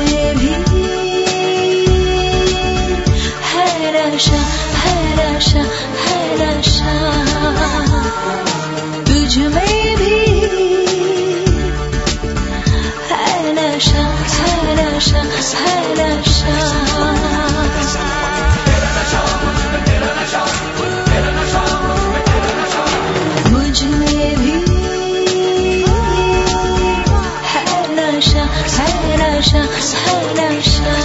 में भी है नशा, है नशा, है नशा, तुझ में भी है नशा, है नशा, है नशा। मुझ में भी है नशा, है नशा, है नशा,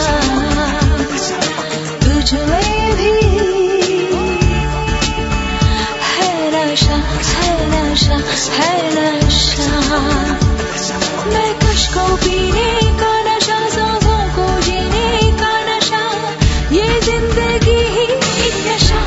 तुझ में भी है नशा, है नशा, है नशा। मैं कश को पीने का नशा, सांसों को जीने का नशा, ये जिंदगी ही एक नशा।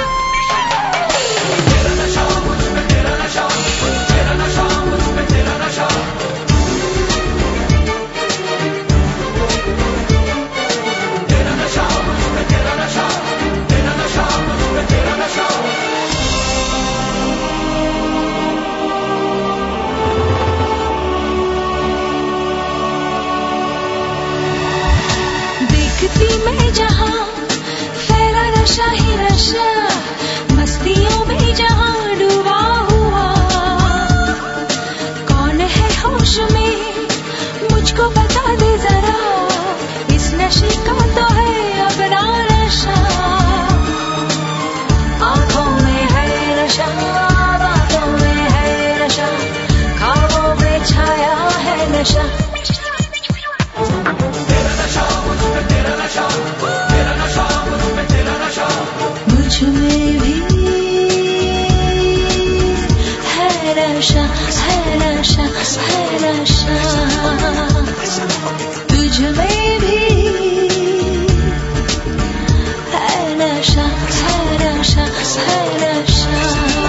देखती मैं जहाँ फैला नशा ही नशा, मस्तियों में जहाँ डूबा हुआ, कौन है होश में मुझको बता दे जरा, इस नशे का तो है अपना नशा। आँखों में है नशा, बातों में है नशा, ख्वाबों में छाया है नशा। मुझ में भी है नशा, है नशा, है नशा, तुझ में भी है नशा, है नशा, है नशा।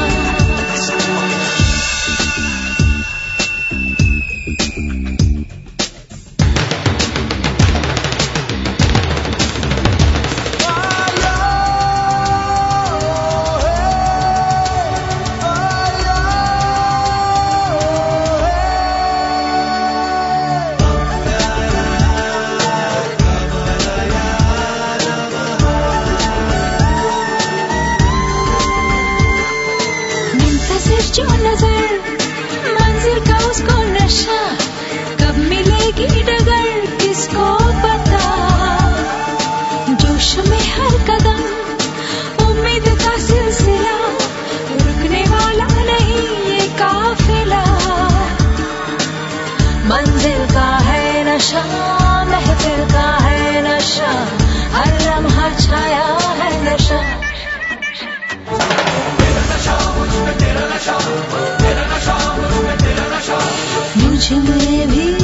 जो नजर मंजिल का उसको नशा, कब मिलेगी डगर किसको पता। जोश में हर कदम उम्मीद का सिलसिला, रुकने वाला नहीं ये काफिला। मंजिल का है नशा, महफिल का है नशा, हर लम्हा छाया है नशा। मुझ में भी